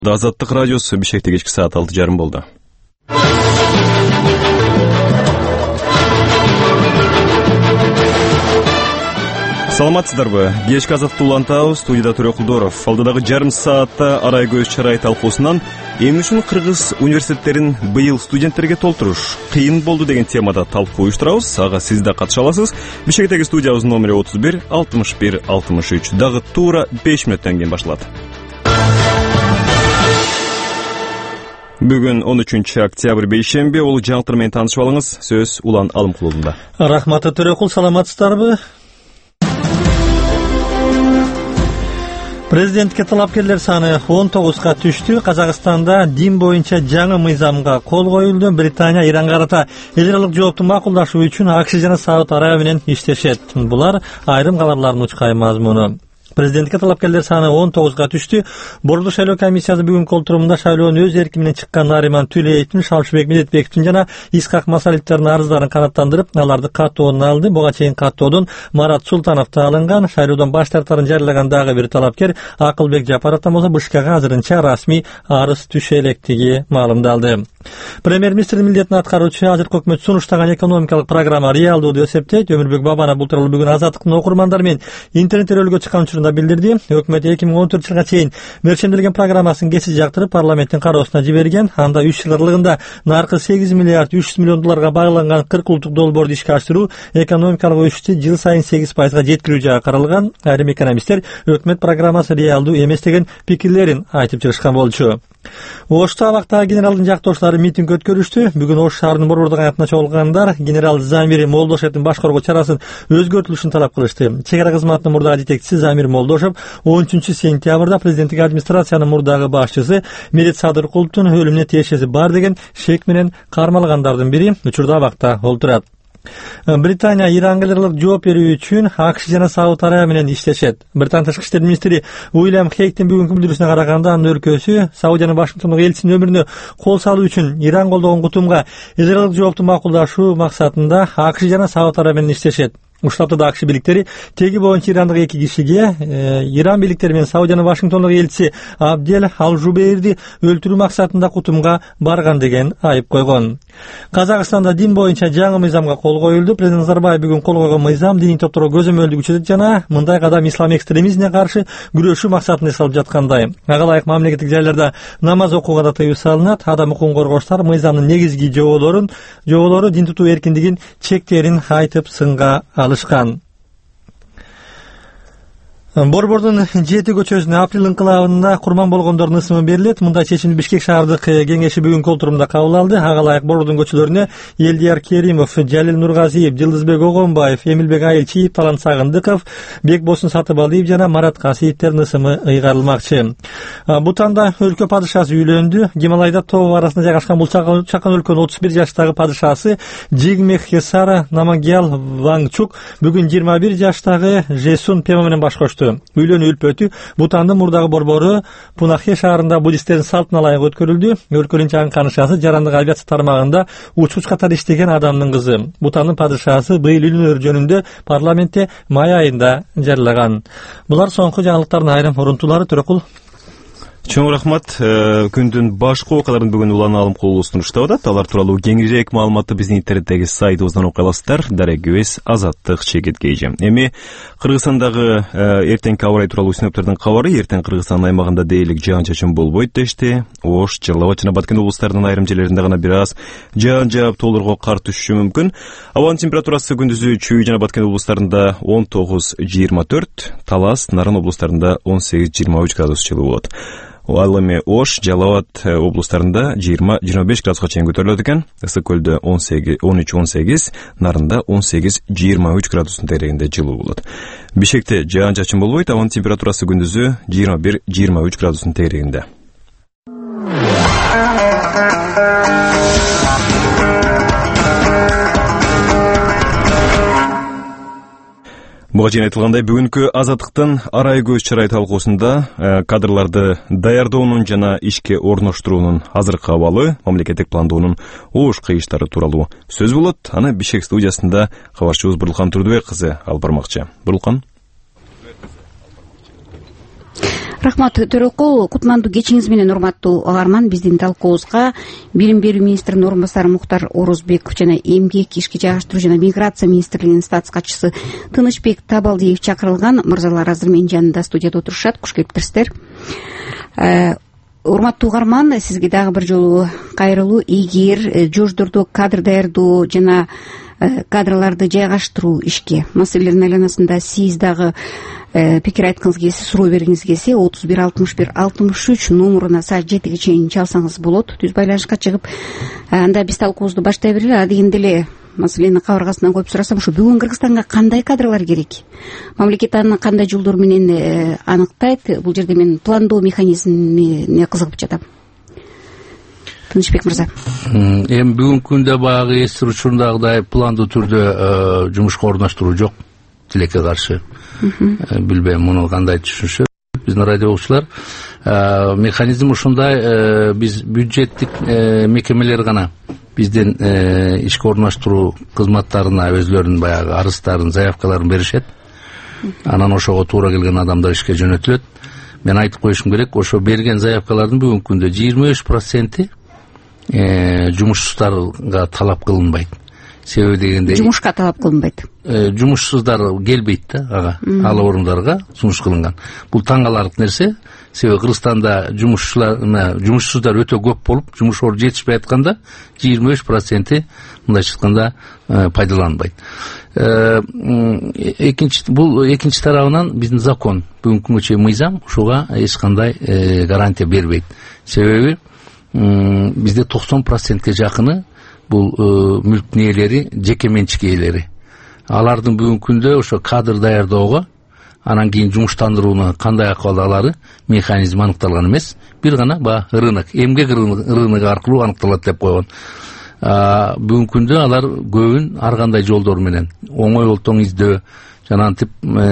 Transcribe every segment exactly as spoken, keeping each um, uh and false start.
Азаттык радиосу Бишкекте кечки саат алты жарым болду. Саламатсыздарбы? Кечки азаттык улантабыз. Студияда Төрө Кулдоров. Алдыдагы жарым саатта арай көз чарай талкуусунан эми үчүн кыргыз университеттерин быйыл студенттерге толтуруш кыйын болду деген темада талкуу уюштурабыз. Ага сиз да катыша аласыз. Бишкектеги студиябыздын номери отуз бир алтымыш бир алтымыш үч. Дагы туура беш мүнөттөн кийин башталат. Бүгүн он үчүнчү октябрь бейшемби. Ол жаңылыктар менен таанышып алыңыз. Сөз Улан Алымкулунда. Рахмат Төрөкул, саламатсыздарбы? Президентке талапкерлер саны он тогузга түштү. Казакстанда дин боюнча жаңы мыйзамга кол коюлду. Британия Иранга карата эл аралык жоопту макулдашуу үчүн АКШ жана Сауд Арабия менен иштешет. Булар айрым кабарлардын учкай мазмуну. Президентке талапкерлер саны он тогузга түштү. Борбордук шайлоо комиссиясы бүгүнкү отурумда шайлоонун өз эрки менен чыккан Нариман Түлеевдин, Шалшыбек Медетбековдин жана Исхак Масалиттердин арыздарын канааттандырып, аларды каттоодон алды. Буга чейин каттоодон Марат Султанов да алынган. Шайлоодон баш тартарын жарыяган дагы бир талапкер Акылбек Жапаровдон болсо БШКга азырынча расмий арыз түшө электиги маалымдалды. Премьер-министрдин милдетин аткаруучу азыркы өкмөт сунуштаган экономикалык программа реалдуу деп эсептейт. Өмүрбек Бабанов бул тууралуу бүгүн Азаттыктын окурмандары менен интернет төрөлгө чыккан учурунда билдирди. Өкмөт эки миң он төртүнчү жылга чейин мерчемделген программасын кечи жактырып парламенттин кароосуна жиберген. Анда үч жыл аралыгында наркы сегиз миллиард үч жүз миллион долларга багланган кырк улуттук долбоорду ишке ашыруу, экономикалык өсүштү жыл сайын сегиз пайызга жеткирүү жагы каралган. Айрым экономисттер өкмөт программасы реалдуу эмес деген пикирлерин айтып чыгышкан болчу. Ошто абакта генералдын жактоочулары митинг өткөрүштү. Бүгүн Ош шаарынын борбордук аянтына чогулгандар генерал Замир Молдошевдин башкаруу чарасын өзгөртүлүшүн талап кылышты. Чек ара кызматынын мурдагы жетекчиси Замир Молдошев он үчүнчү сентябрда президенттик администрациянын мурдагы башчысы Мерет Садыркуловдун өлүмүнө тиешеси бар деген шек менен кармалгандардын бири учурда абакта олтурат. Британия Иранга ылык жооп берүү үчүн АКШ жана Сауд Арабия менен иштешет. Британ тышкы иштер министри Уильям Хейктин бүгүнкү билдирүүсүнө караганда, анын өлкөсү Саудиянын Вашингтондогу элчисинин өмүрүнө кол салуу үчүн Иран колдогон кутумга эл аралык жоопту макулдашуу максатында АКШ жана Сауд Арабия менен иштешет. Уштаптыда АКШ бийликтери теги боюнча ирандык эки кишиге э, Иран бийликтери менен Саудиянын Вашингтондогу элчиси Абдел Ал-Жубейрди өлтүрүү максатында кутумга барган деген айып койгон. Казакстанда дин боюнча жаңы мыйзамга кол коюлду. Президент Назарбаев бүгүн кол койгон мыйзам дини топторго көзөмөлдү күчөтөт жана мындай кадам ислам экстремизмине каршы күрөшүү максатында эсалып жаткандай. Ага ылайык мамлекеттик жайларда намаз окууга да тыюу салынат. Адам укугун коргоочулар мыйзамдын негизги жоболорун, жоболору дин тутуу эркиндигин чектерин айтып сынга алышкан. Борбордун жети көчөсүнө апрель инкылабында курман болгондордун ысымы берилет. Мындай чечимди Бишкек шаардык кеңеши бүгүнкү отурумда кабыл алды. Ага ылайык борбордун көчөлөрүнө Элдияр Керимов, Жалил Нургазиев, Жылдызбек Огонбаев, Эмилбек Айылчиев, Талант Сагындыков, Бекбосун Сатыбалиев жана Марат Касиевтердин ысымы ыйгарылмакчы. Бутанда өлкө падышасы үйлөндү. Гималайда тоо арасында жайгашкан бул чакан өлкөнүн отуз бир жаштагы падышасы Жигмех Хесара Намагьял Вангчук бүгүн жыйырма бир жаштагы Жесун Пема менен баш кошту. Үйлөнүү үлпөтү Бутандын мурдагы борбору Пунахе шаарында буддисттердин салтына ылайык өткөрүлдү. Өлкөнүн чагын канышасы жарандык авиация тармагында учкуч катары иштеген адамдын кызы. Бутандын падышасы быйыл үйлөнөр жөнүндө парламентте май айында жарыяган. Булар соңку жаңылыктардын айрым урунтуулары. Төрөкул. Чоң рахмат. Күндүн башкы окуяларын бүгүн Улан Алымкулуу сунуштап атат. Алар тууралуу кеңирээк маалыматты биздин интернеттеги сайтыбыздан окуй аласыздар. Дарегибиз Азаттык чекит кейжи. Эми Кыргызстандагы эртеңки аба ырайы тууралуу синоптиктердин кабары. Эртең Кыргызстан аймагында дээрлик жаан-чачын болбойт дешти. Ош, Жалал-Абад жана Баткен облустарынын айрым жерлеринде гана бир аз жаан жаап тоолорго кар түшүшү мүмкүн. Абанын температурасы күндүзү Чүй жана Баткен облустарында он тогуз жыйырма төрт, Талас, Нарын облустарында он сегиз жыйырма үч градус жылуу болот. Ал эми Ош, Жалал-Абад облустарында жыйырма жыйырма беш градуска чейин көтөрүлөт экен. Ысык көлдө он үч он сегиз, Нарында он сегиз жыйырма үч градустун тегерегинде жылуу болот. Бишкекте жаан-чачын болбойт, абанын температурасы күндүзү жыйырма бир жыйырма үч градустун тегерегинде. Буга чейин айтылгандай, бүгүнкү Азаттыктын арай көз чарай талкуусунда кадрларды даярдоонун жана ишке орноштуруунун азыркы абалы, мамлекеттик пландоонун ош кыйыштары тууралуу сөз болот. Аны Бишкек студиясында кабарчыбыз Бурлукан Турдубек кызы алып бармакчы. Бурлукан. Рахмат Төрөкул, кутмандуу кечиңиз менен урматтуу агарман. Биздин талкуубузга Билим берүү министринин орун басары Муктар Орозбеков жана Эмгек, ишке жайгаштыруу жана миграция министрлигинин статс катчысы Тынычбек Табалдиев чакырылган. Мырзалар азыр менин жанымда студияда отурушат. Куш келиптирсиздер. Урматтуу угарман, сизге дагы бир жолу кайрылуу. Эгер жождордо кадр даярдоо жана кадрларды жайгаштыруу ишке маселелердин айланасында сиз дагы пикир айткыңыз келсе, суроо бергиңиз келсе, отуз бир алтымыш бир алтымыш үч номуруна саат жетиге чейин чалсаңыз болот. Түз байланышка чыгып, анда биз талкуубузду баштай берели. Адегенде эле маселени кабыргасынан коюп сурасам, ушу бүгүн Кыргызстанга кандай кадрлар керек? Мамлекет аны кандай жолдор менен аныктайт? Бул жерде мен пландоо механизмине кызыгып жатам. Тынычбек мырза. Эми бүгүнкү күндө баягы эстир учурундагыдай пландуу түрдө жумушка орноштуруу жок. Тилекке каршы. Билбейм, муну кандай түшүнүшөт биздин радио окуучулар. Механизм ушундай, биз бюджеттик мекемелер гана биздин ишке орноштуруу кызматтарына өзлөрүнүн баягы арыздарын, заявкаларын беришет. Анан ошого туура келген адамдар ишке жөнөтүлөт. Мен айтып коюшум керек, ошо берген заявкалардын бүгүнкү күндө жыйырма үч проценти жумушсуздарга талап кылынбайт. Себеби дегенде жумушка талап кылынбайт. Жумушсуздар келбейт да ага, ал орундарга сунуш кылынган. Бул таң каларлык нерсе. Себеби Кыргызстанда жумушчулар, жумушсуздар өтө көп болуп, жумуш орду жетишпей атканда жыйырма үч проценти мындайча айтканда пайдаланбайт. Экинчи бул экинчи тарабынан биздин закон, бүгүнкү күнгө чейин мыйзам ушуга эч кандай гарантия бербейт. Себеби бизде токсон процентке жакыны бул мүлктүн ээлери жеке менчик ээлери. Алардын бүгүнкү күндө ошо кадр даярдоого, анан кийин жумуштандырууну кандай акыбалда алары механизм аныкталган эмес. Бир гана баягы рынок, эмгек рыногу аркылуу аныкталат деп койгон. Бүгүнкү күндө алар көбүн ар кандай жолдор менен оңой олтоң издөө жана антип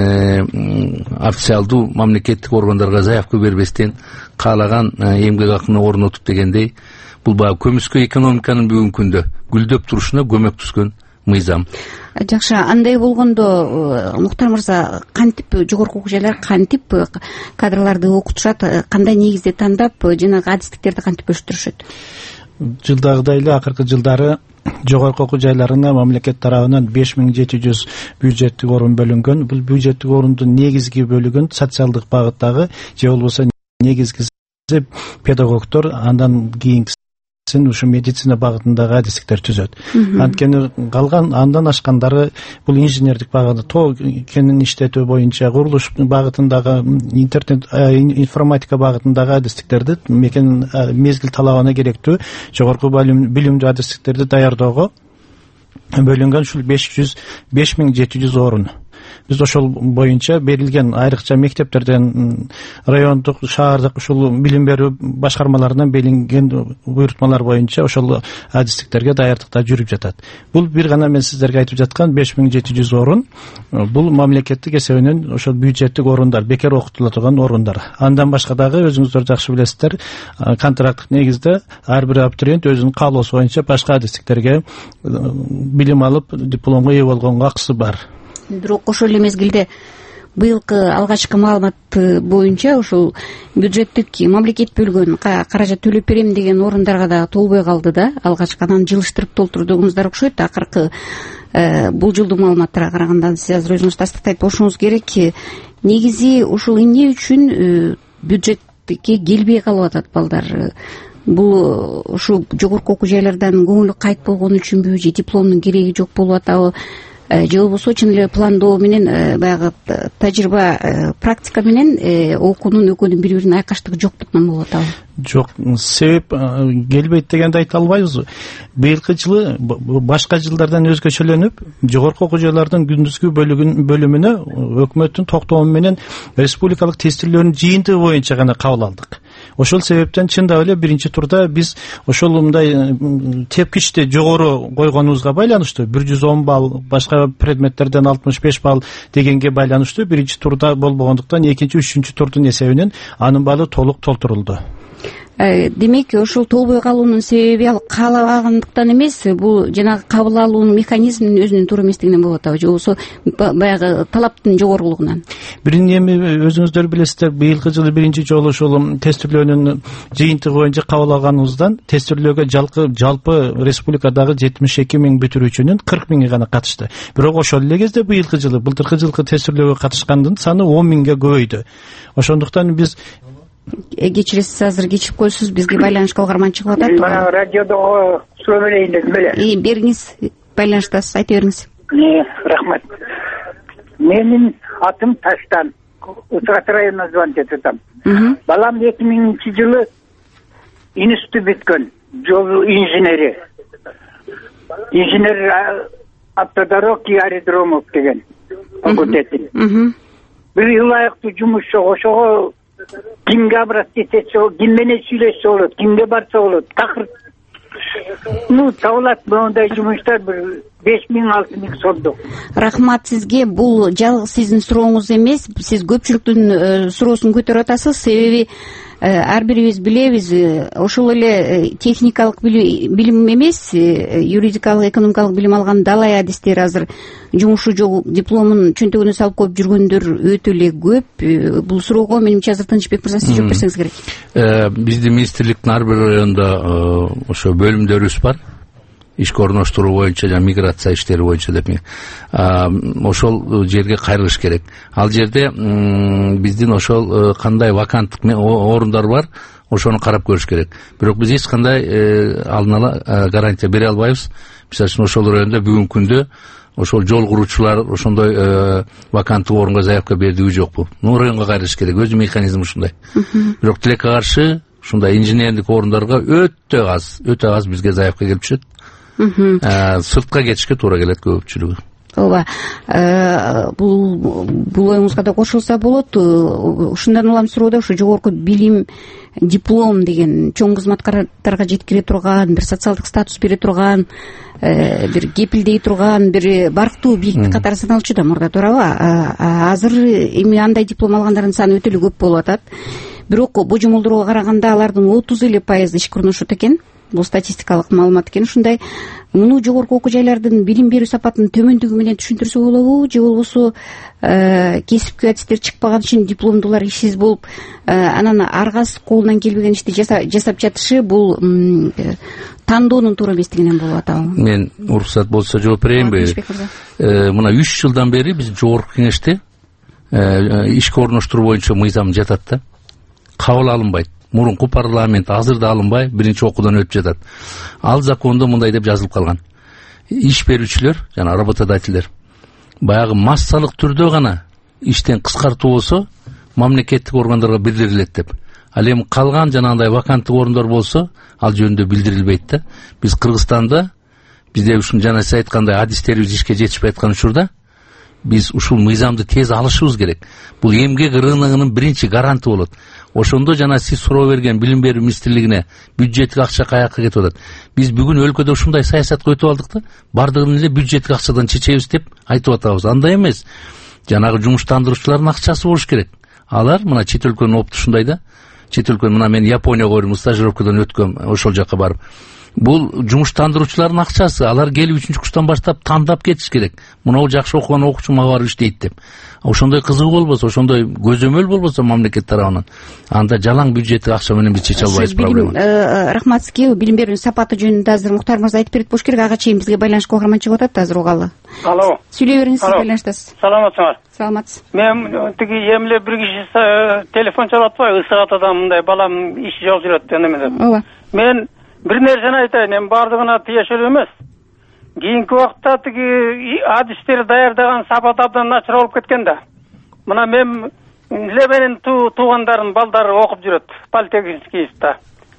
официалдуу мамлекеттик органдарга заявка бербестен каалаган эмгек акыны орнотуп дегендей, бул баягы көмүскө экономиканын бүгүнкү күндө гүлдөп турушуна көмөктөскөн мыйзам. Жакшы, андай болгондо Муктар мырза, кантип жогорку окуу жайлар кантип кадрларды окутушат, кандай негизде тандап, жанагы адистиктерди кантип өстүрүшөт? Жылдагыдай эле акыркы жылдары жогорку окуу жайларына мамлекет тарабынан беш миң жети жүз бюджеттик орун бөлүнгөн. Бул бюджеттик орундун негизги бөлүгүн социалдык багыттагы же болбосо негизгиси педагогдор, андан кийинкисин ушу медицина багытындагы адистиктер түзөт. Анткени калган андан ашкандары бул инженердик багытта, тоо кенин иштетүү боюнча, курулуш багытындагы, интернет информатика багытындагы адистиктерди, мекен мезгил талабына керектүү жогорку билимдүү адистиктерди даярдоого бөлүнгөн ушул беш миң жети жүз орун. Биз ошол боюнча берилген айрыкча мектептерден, райондук, шаардык ушул билим берүү башкармаларынан берилген буйрутмалар боюнча ошол адистиктерге даярдыкта жүрүп жатат. Бул бир гана мен сиздерге айтып жаткан беш миң жети жүз орун, бул мамлекеттик эсебинен ошол бюджеттик орундар, бекер окутула турган орундар. Андан башка дагы өзүңүздөр жакшы билесиздер, контракттык негизде ар бир абитуриент өзүнүн каалоосу боюнча башка адистиктерге билим алып, дипломго ээ болгонго акысы бар. Бирок ошол эле мезгилде быйылкы алгачкы маалымат боюнча ушул бюджеттик мамлекет бөлгөн каражат төлөп берем деген орундарга да толбой калды да. Алгачкы анан жылыштырып толтурдуңуздар окшойт. Акыркы бул жылдуу маалыматтарга караганда сиз азыр өзүңүз тастыктайт болушуңуз керек. Негизи ушул эмне үчүн бюджетке келбей калып атат балдар? Бул ушу жогорку окуу жайлардан көңүлү кайт болгон үчүнбү, же дипломдун кереги жок болуп атабы? Же болбосо чын эле пландоо менен, баягы тажрыйба, практика менен окуунун экөөнүн бири бирин айкаштыгы жоктуктан болуп атабы? Жок, себеп келбейт дегенди айта албайбыз. Быйылкы жылы башка жылдардан өзгөчөлөнүп, жогорку окуу жайлардын күндүзгү бөлүмүнө өкмөттүн токтому менен республикалык тестилөөнүн жыйынтыгы боюнча гана кабыл алдык. Ошол себептен чындап эле биринчи турда биз ошол мындай тепкичти жогору койгонубузга байланыштуу бир жүз он балл, башка предметтерден алтымыш беш балл дегенге байланыштуу биринчи турда болбогондуктан экинчи, үчүнчү турдун эсебинен анын баллы толук толтурулду. демек ошол толбой калуунун себеби ал каалабагандыктан эмес, бул жанагы кабыл алуунун механизминин өзүнүн туура эместигинен болуп атабы, же болбосо баягы талаптын жогорулугунан? Биринчи эми өзүңүздөр билесиздер, быйылкы жылы биринчи жолу ушул тестирлөөнүн жыйынтыгы боюнча кабыл алганыбыздан тестирлөөгө жалпы республикадагы жетимиш эки миң бүтүрүүчүнүн кырк миңи гана катышты. Бирок ошол эле кезде быйылкы жылы былтыркы жылкы тестирлөөгө катышкандын саны он миңге көбөйдү. Ошондуктан биз кечиресиз, азыр кечирип коесуз, бизге байланышка калгарман чыгып атат. Мына радиодо суроо берейин дедим эле. И бериңиз, байланыштасыз, айта бериңиз. Рахмат. Менин атым Таштан, Ысыгат районунан звонить этип атам. Балам эки миңинчи жылы институт бүткөн, жол инженери. Инженер автодорог и аэродромов деген факультетин. Бир ылайыктуу жумуш жок, ошого кимге обратиться этсе болот, ким менен сүйлөшсө болот, кимге барса болот, такыр ну табылат мондай жумуштар бир беш миң алты миң сомдук. Рахмат сизге. Бул жалгыз сиздин сурооңуз эмес, сиз көпчүлүктүн суроосун көтөрүп атасыз. Себеби ар бирибиз билебиз, ошол эле техникалык билим эмес, юридикалык, экономикалык билим алган далай адистер азыр жумушу жок, дипломун чөнтөгүнө салып коюп жүргөндөр өтө эле көп. Бул суроого менимче азыр Тынычбек мырза сиз жооп берсеңиз керек. Биздин министрликтин ар бир районунда ошо бөлүмдөрүбүз бар. Ишке орноштуруу боюнча, жана миграция иштери боюнча деп ошол жерге кайрылыш керек. Ал жерде биздин ошол кандай ваканттык орундар бар, ошону карап көрүш керек. Бирок биз эч кандай алдын ала гарантия бере албайбыз. Мисалы үчүн ошол районда бүгүнкү күндө ошол жол куруучулар ошондой ваканттык орунга заявка бердиби жокпу? Ну, районго кайрылыш керек. Өзү механизм ушундай. Бирок тилекке каршы ушундай инженерлик орундарга өтө аз, өтө аз бизге заявка келип түшөт. Сыртка кетишке туура келет көпчүлүгү. Ооба. Бул бул оюңузга да кошулса болот. Ушундан улам суроодо ушу жогорку билим, диплом деген чоң кызматкарларга жеткире турган, бир социалдык статус бере турган, бир кепилдей турган, бир барктуу бийиктик катары саналчу да мурда, туурабы? Азыр эми андай диплом алгандардын саны өтө эле көп болуп атат. Бирок божомолдорго караганда алардын отуз эле пайызы ишке орношот экен. Бул статистикалык маалымат экен. Ушундай муну жогорку окуу жайлардын билим берүү сапатынын төмөндүгү менен түшүндүрсө болобу, же болбосо кесипкөй адистер чыкпаган үчүн дипломдуулар ишсиз болуп, анан аргасы колунан келбеген ишти жасап жатышы, бул тандоонун туура эместигинен болуп атабы? Мен уруксат болсо жооп берейинби? Мына үч жылдан бери биз жогорку кеңеште ишке орноштуруу боюнча мыйзам жатат да, кабыл алынбайт. Мурунку парламент азыр да алынбай, биринчи окуудан өтүп жатат. Ал закондо мындай деп жазылып калган. Иш берүүчүлөр жана работодательдер баягы массалык түрдө гана иштен кыскартуу болсо, мамлекеттик органдарга билдирилет деп. Ал эми калган жанагындай ваканттык орундар болсо, ал жөнүндө билдирилбейт да. Биз Кыргызстанда, бизде ушун жана сиз айткандай адистерибиз ишке жетишпей аткан учурда, биз ушул мыйзамды тез алышыбыз керек. Бул эмгек рыногунун биринчи гаранты болот. Ошондо жана сиз суроо берген билим берүү министрлигине бюджеттик акча каяка кетип атат. Биз бүгүн өлкөдө ушундай саясатка өтүп алдык да, бардыгын эле бюджеттик акчадан чечебиз деп айтып атабыз. Андай эмес. Жанагы жумуштандыруучулардын акчасы болуш керек. Алар мына чет өлкөнүн опыту ушундай да. Чет өлкөнүн, мына мен Японияга көрдүм, стажировкадан өткөм, ошол жака барып. Бул жумуштандыруучулардын акчасы, алар келип үчүнчү курстан баштап тандап кетиш керек. Мынау жакшы окуган окуучу мага барып иштейт деп. Ошондой кызыгуу болбосо, ошондой көзөмөл болбосо мамлекет тарабынан, анда жалаң бюджеттик акча менен биз чече албайбыз проблеманы. Рахмат сизге. Билим берүүнүн сапаты жөнүндө азыр Муктар мырза айтып берет болуш керек. Ага чейин бизге байланышка калгарман чыгып атат, азыр угалы. Алло. Сүйлөй бериңиз, сиз байланыштасыз. Саламатсыңар? Саламатсыз. Мен тиги эмле бир киши телефон чалып атпайбы, Ысыгатадан мындай балам иши жок жүрөт деп. Ооба. Мен бир нерсени айтайын, эми бардыгына тиешелүү эмес. Кийинки убакта тиги адистер даярдаган сапат абдан начар болуп кеткен да. Мына мен эле менин туугандарым балдары окуп жүрөт политехническийда.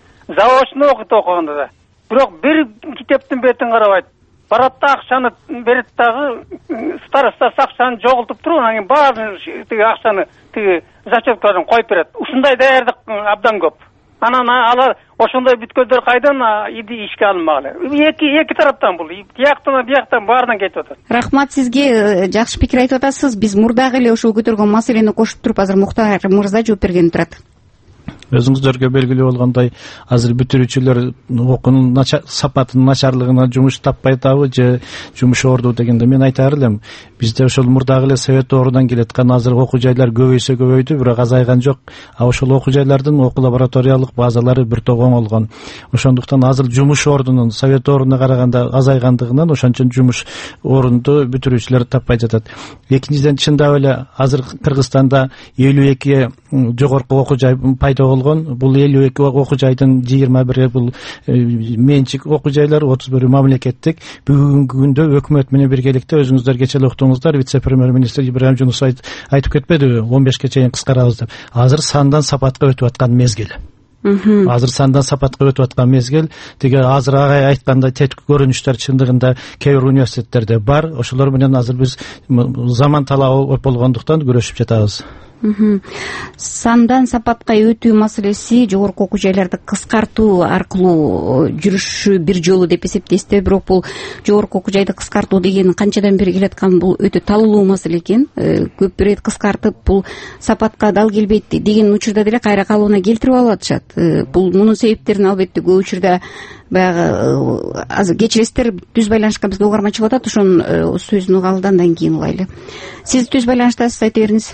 Заочно окуйт окуганда да. Бирок бир китептин бетин карабайт. Барат да акчаны берет дагы, староста акчаны жоголтуп туруп, анан кийин баарын тиги акчаны тиги зачеткаларын коюп берет. Ушундай даярдык абдан көп. Анан алар ошондой бүткөндөр кайдан иди ишке алынмагыла. Эки эки тараптан бул, тияктан бияктан баарынан кетип атат. Рахмат сизге, жакшы пикир айтып атасыз. Биз мурдагы эле ошол көтөргөн маселени кошуп туруп, азыр Муктар мырза жооп берген турат. Өзүңүздөргө белгилүү болгондой, азыр бүтүрүүчүлөр окуунун сапатынын начарлыгына жумуш таппай атабы же жумуш орду дегенде мен айтаар элем, бизде ошол мурдагы эле совет доорудан келаткан азыр окуу жайлар көбөйсө көбөйдү, бирок азайган жок. А ошол окуу жайлардын окуу лабораториялык базалары бир топ оңолгон. Ошондуктан азыр жумуш ордунун совет дооруна караганда азайгандыгынан ошончон жумуш орунду бүтүрүүчүлөр таппай жатат. Экинчиден, чындап эле азыр Кыргызстанда элүү эки жогорку окуу жай пайда болгон. Бул элүү эки окуу жайдын жыйырма бири бул менчик окуу жайлар, отуз бири мамлекеттик. Бүгүнкү күндө өкмөт менен биргеликте өзүңүздөр кечээ эле уктуңуздар, вице-премьер-министр Ибраим Жунусов айтып кетпедиби, он бешке чейин кыскарабыз деп. Азыр сандан сапатка өтүп аткан мезгил. Азыр сандан сапатка өтүп аткан мезгил. Тиги азыр агай айткандай теткү көрүнүштөр чындыгында кээ бир университеттерде бар. Ошолор менен азыр биз заман талабы болгондуктан күрөшүп жатабыз. Сандан сапатка өтүү маселеси жогорку окуу жайларды кыскартуу аркылуу жүрүшү бир жолу деп эсептейсизби? Бирок бул жогорку окуу жайды кыскартуу деген канчадан бери келаткан бул өтө талуулуу маселе экен. Көп бир кыскартып бул сапатка дал келбейт деген учурда деле кайра калыбына келтирип алып атышат. Бул мунун себептерин албетте көп учурда баягы азыр кечиресиздер, түз байланышка бизге угарманчы болуп атат, ошонун сөзүн угалы да андан кийин угайлы. Сиз түз байланыштасыз, айта бериңиз.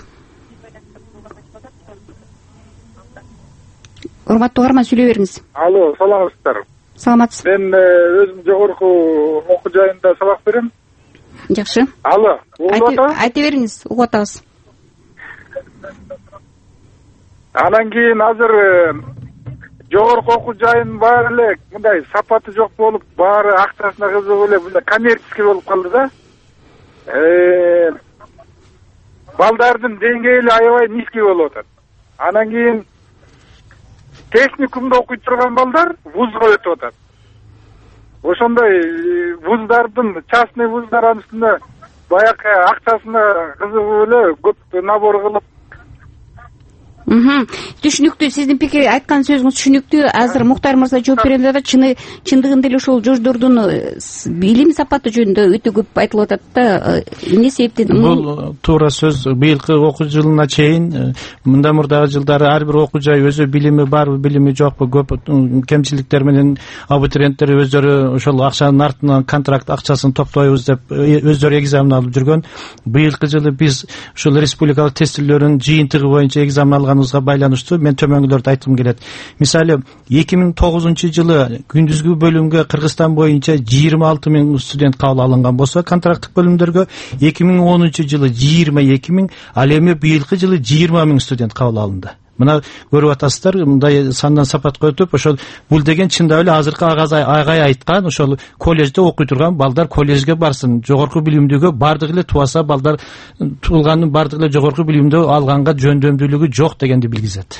Урматтуу угарман, сүйлөй бериңиз. Алло, саламатсыздар. Саламатсыз. Мен өзүм жогорку окуу жайында сабак берем. Жакшы. Алло, угуп атабыз? Айта бериңиз, угуп атабыз. Анан кийин азыр жогорку окуу жайын баары эле мындай сапаты жок болуп, баары акчасына кызыгып эле мындай коммерческий болуп калды да. Э балдардын деңгээли аябай низкий болуп атат. Анан кийин техникумда окуй турган балдар вузга өтүп атат. Ошондой вуздардын, частный вуздар үстүнө баягы акчасына кызыгып эле көп набор кылып. Түшүнүктүү, сиздин пикир, айткан сөзүңүз түшүнүктүү. Азыр Муктар мырза жооп берем деп атат. Чыны чындыгында эле ошол жождордун билим сапаты жөнүндө өтө көп айтылып атат да. Эмне себептен? Бул туура сөз. Быйылкы окуу жылына чейин, мындан мурдагы жылдары ар бир окуу жай өзү билими барбы, билими жокпу, көп кемчиликтер менен абитуриенттер өздөрү ошол акчанын артынан контракт акчасын топтойбуз деп өздөрү экзамен алып жүргөн. Быйылкы жылы биз ушул республикалык тестилөөрүн жыйынтыгы боюнча экзамен алган байланыштуу мен төмөнгөлөрдү айткым келет. Мисалы эки миң тогузунчу жылы күндүзгү бөлүмгө Кыргызстан боюнча жыйырма алты миң студент кабыл алынган болсо, контракттык бөлүмдөргө эки миң онунчу жылы жыйырма эки миң, ал эми быйылкы жылы жыйырма миң студент кабыл алынды. Мына көрүп атасыздар, мындай сандан сапатка өтүп, ошол бул деген чындап эле азыркы агай айткан, ошол коллежде окуй турган балдар коллежге барсын, жогорку билимдүүгө бардыгы эле тубаса балдар туулганын бардыгы эле жогорку билимдүү алганга жөндөмдүүлүгү жок дегенди билгизет.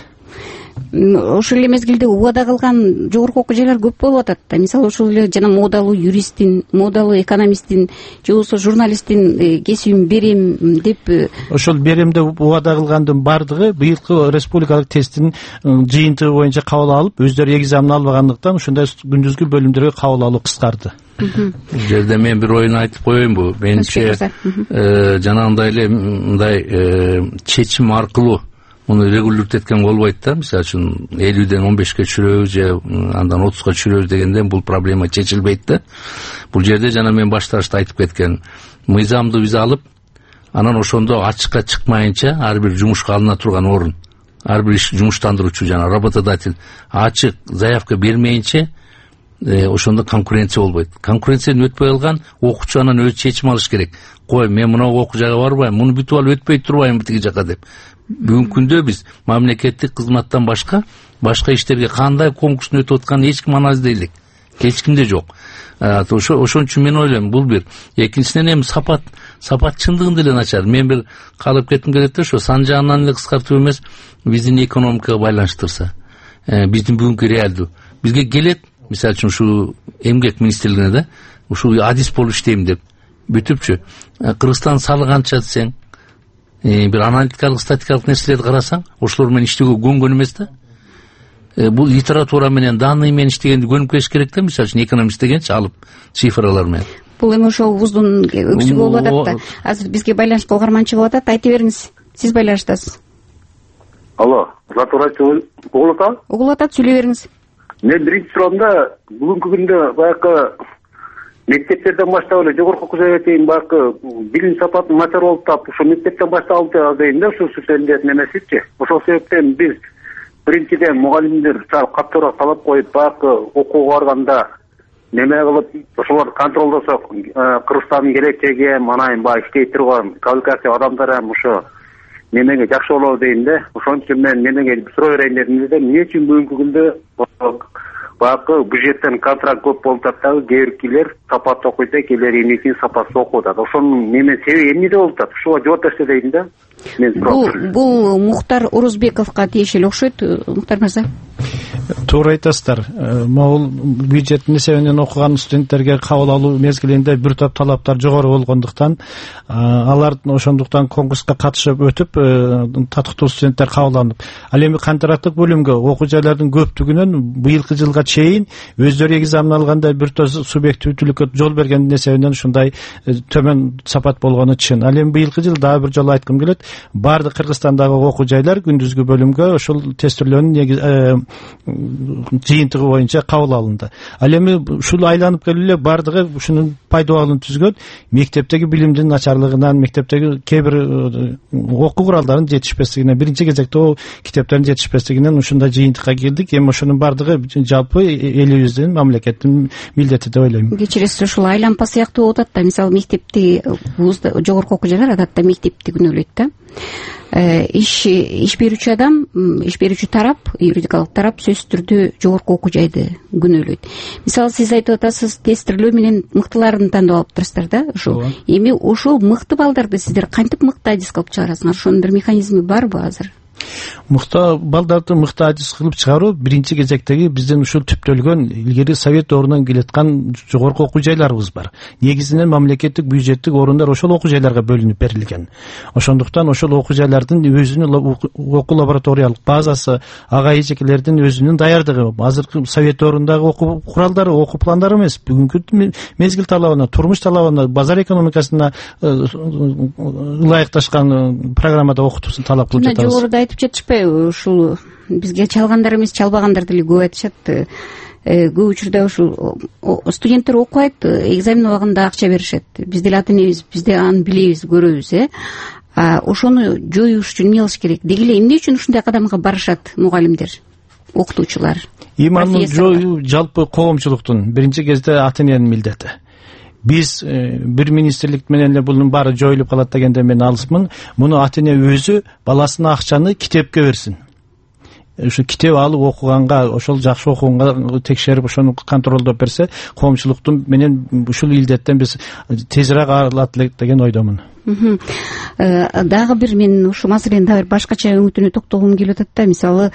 Ошол эле мезгилде убада кылган жогорку окуу жайлар көп болуп атат да. Мисалы ошол эле жана модалуу юристтин, модалуу экономисттин же болбосо журналисттин кесибин берем деп ошол беремде убада кылгандын бардыгы быйылкы республикалык тесттин жыйынтыгы боюнча кабыл алып, өздөрү экзамен албагандыктан ошондой күндүзгү бөлүмдөргө кабыл алуу кыскарды. Бул жерде мен бир оюн айтып коеюнбу? Менимче жанагындай эле мындай чечим аркылуу муну регулировать эткен болбойт да. Мисалы үчүн элүүдөн он бешке түшүрөбүз же андан отузга түшүрөбүз дегенден бул проблема чечилбейт да. Бул жерде жана мен башташта айтып кеткен мыйзамды биз алып, анан ошондо ачыкка чыкмайынча ар бир жумушка алына турган орун, ар бир жумуштандыруучу жана работодатель ачык заявка бермейинче ошондо конкуренция болбойт. Конкуренцияны өтпөй калган окуучу анан өзү чечим алыш керек. Кой, мен мына окуу жайга барбайм, муну бүтүп алып өтпөй турбайм тиги жака деп. Бүгүнкү күндө биз мамлекеттик кызматтан башка башка иштерге кандай конкурстун өтүп атканын эч ким анализ элек. Эч кимде жок. Ошо ошон үчүн мен ойлойм, бул бир. Экинчиден эми сапат, сапат чындыгында эле начар. Мен бир калып кетким келет да, ошо сан жагынан эле кыскартуу эмес, биздин экономикага байланыштырса, биздин бүгүнкү реалдуу бизге келет. Мисалы үчүн ушу эмгек министрлигине да, ушу адис болуп иштейм деп бүтүпчү. Кыргызстан салык канча десең, бир аналитикалык, статикалык нерселерди карасаң, ошолор менен иштөөгө көнгөн эмес да. Бул литература менен, данный менен иштегенди көнүп келиш керек да, мисалы үчүн экономист дегенчи алып цифралар менен. Бул эми ошол вуздун өксүгү болуп атат да. Азыр бизге байланышка угарманчы болуп атат. Айта бериңиз, сиз байланыштасыз. Алло, Затурач угулуп атабы? Угулуп атат, сүйлөй бериңиз. Мен биринчи суроомда бүгүнкү күндө баягы мектептерден баштап эле жогорку окуу жайга чейин баягы билим сапаты начар болуп атат. Ошо мектептен баштап дейм да, ушу сүйлөндү эмесичи. Ошол себептен биз биринчиден мугалимдер катуураак талап коюп, баягы окууга барганда неме кылып, ошолорду контролдосок, Кыргызстандын келечеги, анан баягы иштей турган квалификация адамдар ham ошо немеге жакшы болобу дейм да. Ошон үчүн мен немеге суроо берейин дедим да, эмне үчүн бүгүнкү күндө баягы бюджеттен контракт көп болуп атат дагы, кээ биркилер сапаттуу окуйт, келер эмне үчүн сапатсыз окуп атат. Ошонун неме себеби эмнеде болуп атат? Ушуга жооп берсе дейм да. Бул бул Мухтар Орозбековго тиешелүү окшойт, Мухтар мырза. Туура айтасыздар. Могул бюджеттин эсебинен окуган студенттерге кабыл алуу мезгилинде бир топ талаптар жогору болгондуктан, алар ошондуктан конкурска катышып өтүп, татыктуу студенттер кабыл алынып, ал эми контракттык бөлүмгө окуу жайлардын көптүгүнөн быйылкы жылга чейин өздөрү экзамен алганда бир топ субъективдүүлүккө жол берген эсебинен ушундай төмөн сапат болгону чын. Ал эми быйылкы жыл дагы бир жолу айткым келет, баардык Кыргызстандагы окуу жайлар күндүзгү бөлүмгө ошол тестөөлөөнүн жыйынтыгы боюнча кабыл алынды. Ал эми ушул айланып келип эле баардыгы ушунун пайдабалын түзгөн, мектептеги билимдин начарлыгынан, мектептеги кээ бир окуу куралдарынын жетишпестигинен, биринчи кезекте о китептердин жетишпестигинен ушундай жыйынтыкка келдик. Эми ошонун баардыгы жалпы элибиздин, мамлекеттин милдети деп ойлойм. Кечиресиз, ушул айланпа сыяктуу болуп атат да. Мисалы, мектепти, вузда, жогорку окуу жайлар адатта мектепти күнөөлөйт да. иш иш берүүчү адам, иш берүүчү тарап, юридикалык тарап сөзсүз түрдө жогорку окуу жайды күнөөлөйт. Мисалы, сиз айтып атасыз, тестирлөө менен мыктыларын тандап алыптырсыздар да. Ошол эми ошол мыкты балдарды сиздер кантип мыкты адис кылып чыгарасыңар? Ошонун бир механизми барбы азыр? Мыкты балдарды мыкты адис кылып чыгаруу биринчи кезектеги биздин ушул түптөлгөн илгери совет орунан келаткан жогорку окуу жайларыбыз бар. Негизинен мамлекеттик бюджеттик орундар ошол окуу жайларга бөлүнүп берилген. Ошондуктан ошол окуу жайлардын өзүнүн окуу лабораториялык базасы, ага эжекелердин өзүнүн даярдыгы, азыркы совет орундагы окуу куралдары, окуу пландары эмес, бүгүнкү мезгил талабына, турмуш талабына, базар экономикасына ылайыкташкан программада окутуусун талап кылып жатабыз. Айтып жатышпайбы, ушул бизге чалгандар эмес, чалбагандар деле көп айтышат. Көп учурда ушул студенттер окуйт, экзамен убагында акча беришет. Биз деле ата энебиз, биз да аны билебиз, көрөбүз, э. Ошону жоюш үчүн эмне кылыш керек? Деги эле эмне үчүн ушундай кадамга барышат мугалимдер, окутуучулар? Иманын жоюу жалпы коомчулуктун биринчи кезде ата эненин милдети. Биз бир министрлик менен эле бунун баары жоюлуп калат дегенде мен алысмын. Муну ата эне өзү баласына акчаны китепке берсин. Ушу китеп алып окуганга, ошол жакшы окуганга текшерип, ошону контролдоп берсе, коомчулуктун менен ушул илдеттен биз тезирээк арылат элек деген ойдомун. Дагы бир мен ушу маселени дагы башкача өңүтүнө токтогум келип атат да. Мисалы,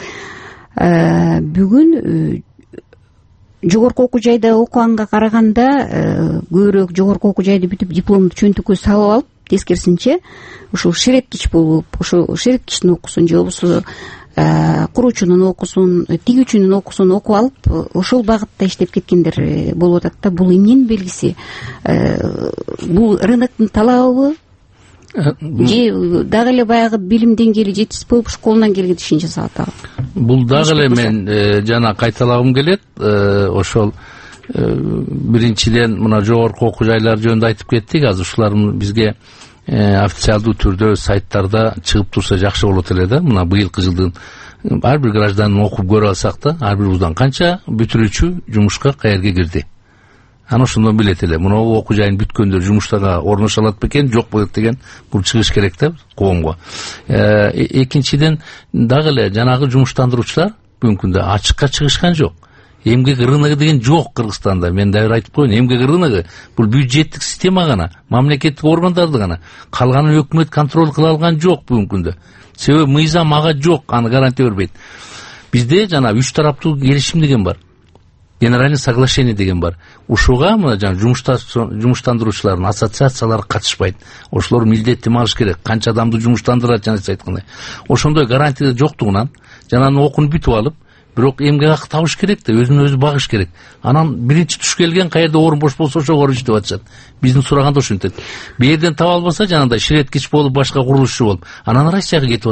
бүгүн жогорку окуу жайда окуганга караганда көбүрөөк жогорку окуу жайды бүтүп дипломду чөнтүккө салып алып, тескерисинче ушул шереткич болуп, ошо шереткичтин окуусун же болбосо куруучунун окуусун, тигүүчүнүн окуусун окуп алып, ошол багытта иштеп кеткендер болуп атат да. Бул эмненин белгиси? Бул рыноктун талабыбы? Же дагы эле баягы билим деңгээли жетишсиз болуп, школунан келген ишин жасап атабы? Бул дагы эле мен жана кайталагым келет. Ошол биринчиден мына жогорку окуу жайлар жөнүндө айтып кеттик. Азыр ушулар бизге официалдуу түрдө сайттарда чыгып турса жакшы болот эле да. Мына быйылкы жылдын ар бир гражданын окуп көрө алсак да, ар бир вуздан канча бүтүрүүчү жумушка каерге кирди. Аны ошондон билет эле. Мына окуу жайын бүткөндөр жумуштарга орношо алат бекен, жок болот деген бул чыгыш керек да коомго. Экинчиден дагы эле жанагы жумуштандыруучулар бүгүнкү күндө ачыкка чыгышкан жок. Эмгек рыногу деген жок Кыргызстанда. Мен дагы айтып коеюн, эмгек рыногу бул бюджеттик система гана, мамлекеттик органдарды гана. Калганын өкмөт контроль кыла алган жок бүгүнкү күндө. Себеби мыйзам ага жок, аны гарантия бербейт. Бизде жана үч тараптуу келишим деген бар. Генеральный соглашение деген бар. Ушуга мына жана жумуштандыруучулардын ассоциациялары катышпайт. Ошолор милдеттенме алыш керек. Канча адамды жумуштандырат жана айткандай. Ошондой гарантия жоктугунан жанагы окууну бүтүп алып, бирок эмгек акы табыш керек да, өзүн өзү багыш керек. Анан биринчи туш келген каерде орун бош болсо ошого иштеп атышат. Биздин сураганда ошентет. Бу жерден таба албаса жанагындай ширеткич болуп, башка курулушчу болуп, анан Россияга кетип атат.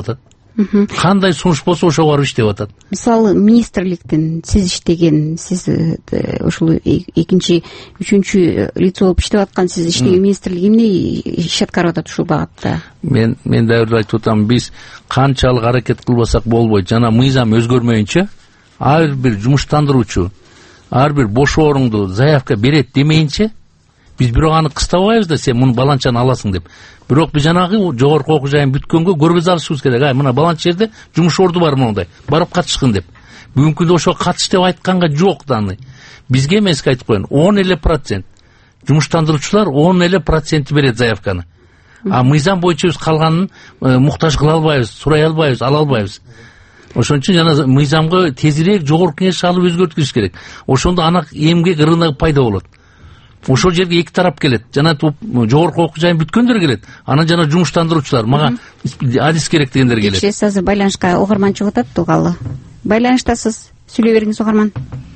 Кандай сунуш болсо ошого барып иштеп атат. Мисалы министрликтин сиз иштеген, сиз ушул экинчи, үчүнчү лицо болуп иштеп аткан сиз иштеген министрлик эмне иш аткарып атат ушул багытта? Мен мен да бир айтып атам, биз канчалык аракет кылбасак болбойт. Жана мыйзам өзгөрмөйүнчө ар бир жумуштандыруучу ар бир бош орунду заявка берет демейинче биз бирок аны кыстабайбыз да, сен муну баланчаны аласың деп. Бирок биз жанагы жогорку окуу жайын бүткөнгө көргөз алышыбыз керек. Ай, мына баланча жерде жумуш орду бар мондай. Барып катышкын деп. Бүгүнкү күндө ошо катыш деп айтканга жок даны. Бизге эмески айтып коеюн. он эле процент. Жумуштандыруучулар он эле процент берет заявканы. А мыйзам боюнча биз калганын муктаж кыла албайбыз, сурай албайбыз, ала албайбыз. Ошон үчүн жана мыйзамга тезирээк жогорку кеңеш алып өзгөртүш керек. Ошондо ана эмгек рыногу пайда болот. Ошол жерге эки тарап келет. Жана жогорку окуу жайын бүткөндөр келет. Анан жана жумуштандыруучулар, мага адис керек дегендер келет. Кечээ азыр байланышка угарман чыгып атат, тугалы. Байланыштасыз. Сүйлөй бериңиз, угарман.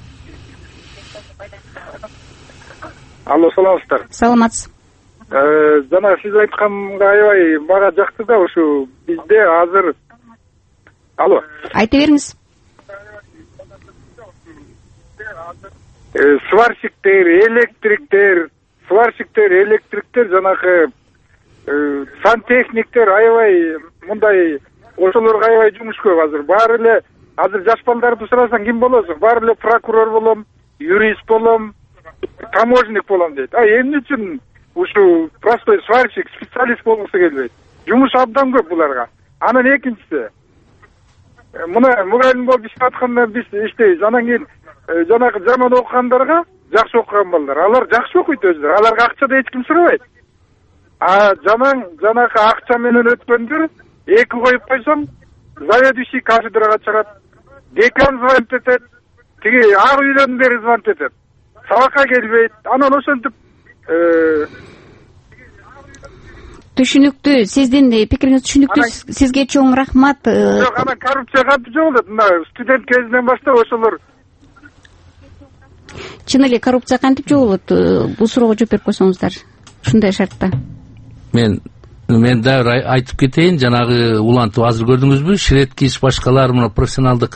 Алло, саламатсыздар. Саламатсыз. Жана сиз айтканга аябай мага жакты да, ушу бизде азыр. Алло. Айта бериңиз. Сварщиктер, электриктер, сварщиктер, электриктер, жанагы сантехниктер аябай мындай ошолорго аябай жумуш көп азыр. Баары эле азыр жаш балдарды сурасаң ким болосуң? Баары эле прокурор болом, юрист болом, таможенник болом дейт. А эмне үчүн ушу простой сварщик, специалист болгусу келбейт? Жумуш абдан көп буларга. Анан экинчиси, мына мугалим болуп иштеп атканда биз иштейбиз. Анан кийин жанагы жаман окугандарга жакшы окуган балдар, алар жакшы окуйт өздөрү. Аларга акча да эч ким сурабайт. А жаман жанагы акча менен өткөндөр эки коюп койсоң, заведующий кафедрага чыгат, декан звонит этет, тиги ак үйлөрдүн бери звонит этет. Сабакка келбейт. Анан ошентип түшүнүктүү, сиздин пикириңиз түшүнүктүү. Сизге чоң рахмат. Жок, анан коррупция кантип жогулат? Мына студент кезинен баштап ошолор. Чын эле коррупция кантип жогулат? Бул суроого жооп берип койсоңуздар. Ушундай шартта. Мен мен да айтып кетейин, жанагы улантып азыр көрдүңүзбү? Шредкис башкалар мына профессионалдык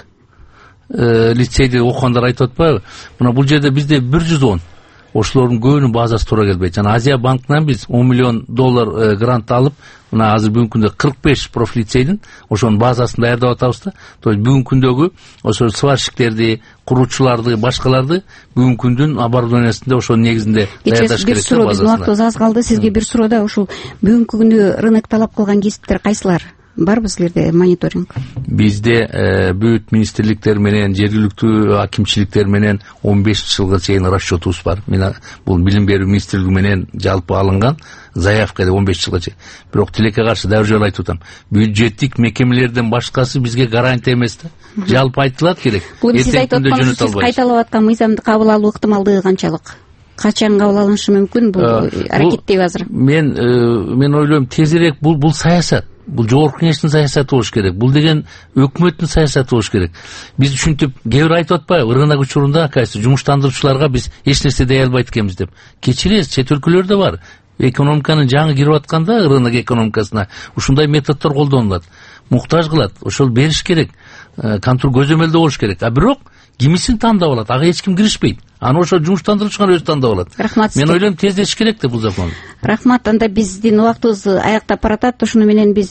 лицейде окугандар айтып атпайбы? Мына бул жерде бизде бир жүз он. Ошолордун көбүнүн базасы туура келбейт. Жана Азия банкынан биз он миллион доллар грант алып, мына азыр бүгүнкү күндө кырк беш профлицейдин ошонун базасын даярдап атабыз да. То есть бүгүнкү күндөгү ошо сварщиктерди, куруучуларды, башкаларды бүгүнкү күндүн оборудованиясында ошонун негизинде даярдаш керек. Бир суроо, биздин убактыбыз аз калды. Сизге бир суроо да, ушул бүгүнкү күндө рынок талап кылган кесиптер кайсылар? Барбы силерде мониторинг? Бизде бүт министрликтер менен, жергиликтүү акимчиликтер менен он бешинчи жылга чейин расчетубуз бар. Мен бул билим берүү министрлиги менен жалпы алынган заявка он беш жылга чейин. Бирок тилекке каршы дагы жолу айтып атам. Бюджеттик мекемелерден башкасы бизге гарантия эмес да. Жалпы айтылат керек. Бул сиз айтып аткансыз, сиз кайталап аткан мыйзамды кабыл алуу ыктымалдыгы канчалык? Качан кабыл алынышы мүмкүн бул аракеттеби азыр? Мен мен ойлойм, тезирээк бул бул саясат. Бул жогорку кеңештин саясаты болуш керек. Бул деген өкмөттүн саясаты болуш керек. Биз ушинтип кээ бир айтып атпайбы? Рынок учурунда кайсы жумуштандыруучуларга биз эч нерсе дей албайт экенбиз деп. Кечиресиз, чет өлкөлөрдө бар. Экономиканын жаңы кирип атканда, рынок экономикасына ушундай методдор колдонулат. Муктаж кылат. Ошол бериш керек. Контроль көзөмөлдө болуш керек. А бирок кимисин тандап алат, ага эч ким киришпейт. Аны ошо жумуштандыруучуган өзү тандап алат. Рахмат. Мен ойлойм, тездетиш керек да бул закон. Рахмат. Анда биздин убактыбыз аяктап баратат. Ошону менен биз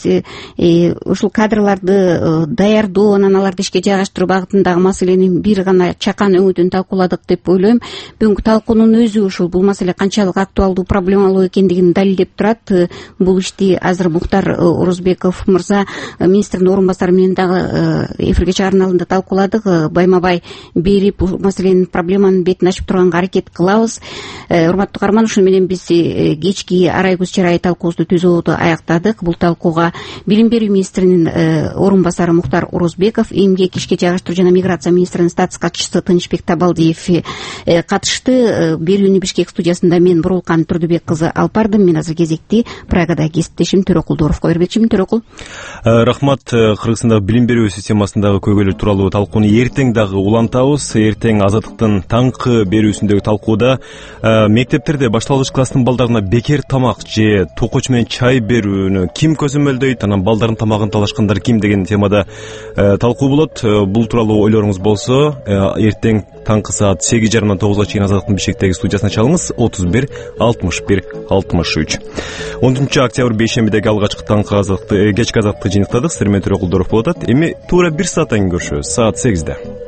ушул кадрларды даярдоо, анан аларды ишке жайгаштыруу багытындагы маселени бир гана чакан өңүдөн талкууладык деп ойлойм. Бүгүнкү талкуунун өзү ушул бул маселе канчалык актуалдуу, проблемалуу экендигин далилдеп турат. Бул ишти азыр Мухтар Орозбеков мырза, министрдин орун басары менен дагы эфирге чыгаруу алдында талкууладык. Байма-бай берип бул маселенин, проблеманын бетин ачып турганга аракет кылабыз. Урматтуу каарман, ушуну менен биз кечки арай көз чырай талкуубузду түзүүдү аяктадык. Бул талкууга билим берүү министринин орун басары Мухтар Орозбеков, эмгек, ишке жайгаштыруу жана миграция министринин статс катчысы Тынычбек Табалдиев катышты. Берүүнү Бишкек студиясында мен Бурулкан Турдубек кызы алып бардым. Мен азыр кезекти Прагада кесиптешим Төрөкул Дууровго бербекчимин. Төрөкул. Рахмат. Кыргызстандагы билим берүү системасындагы көйгөйлөр тууралуу талкууну эртең дагы улантабыз. Эртең Азаттыктын таңкы акыркы берүүсүндөгү талкууда мектептерде башталгыч класстын балдарына бекер тамак же токоч менен чай берүүнү ким көзөмөлдөйт, анан балдардын тамагын талашкандар ким деген темада талкуу болот. Бул тууралуу ойлоруңуз болсо эртең таңкы саат сегиз жарымдан тогузга чейин Азаттыктын Бишкектеги студиясына чалыңыз. отуз бир алтымыш бир алтымыш үч. он төртүнчү октябрь бейшембидеги алгачкы таңкы азатты кечки азатты жыйынтыктадык. Сиздер менен Төрөкул Доров болуп атат. Эми туура бир сааттан кийин көрүшөбүз, саат сегизде.